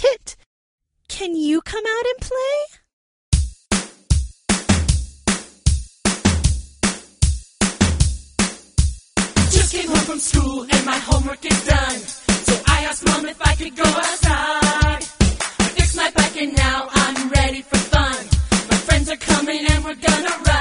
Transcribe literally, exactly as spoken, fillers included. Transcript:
Kit, can you come out and play? Just came home from school and my homework is done. So I asked Mom if I could go outside. I fixed my bike and now I'm ready for fun. My friends are coming and we're gonna ride.